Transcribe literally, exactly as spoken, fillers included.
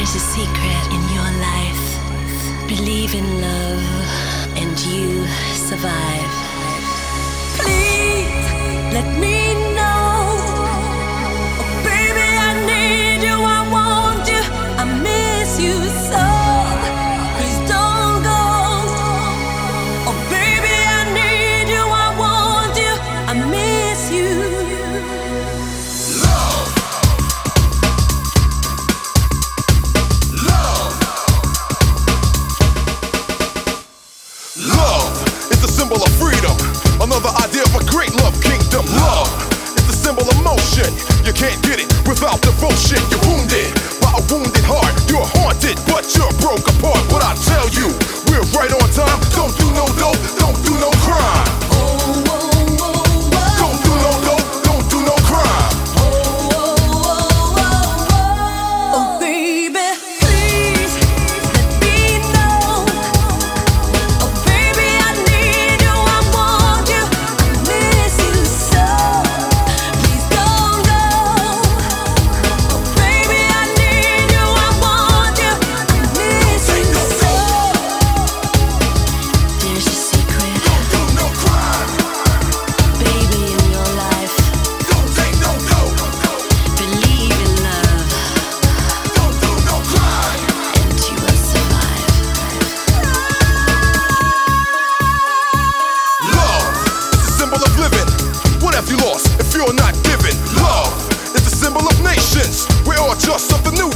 There's a secret in your life. Believe in love and you survive. Please let me know. Oh, baby, I need you, I want you, I miss you so. Please don't go. Oh, baby, I need you, I want you, I miss you. Love. Love. Love is the symbol of freedom. Another idea of a great love kingdom. Love is the symbol of motion. You can't get it without devotion. You're wounded by a wounded heart. You're haunted, but you're broke apart. What I tell you, we're right on time. Don't do no dope, don't do no crime. Don't do no dope, don't do no crime. Oh, baby, please let me know. Oh, baby, I need you, I want you, I miss you so. Please don't go. Oh, baby, I need you, I want you, I miss you so. There's a secret, Don't do no crime. baby, in your life. Don't take no dope. Believe in love Don't do no crime. and you will survive. Love is the symbol of living. What have you lost if you're not giving? Love is the symbol of nations. We're all just something new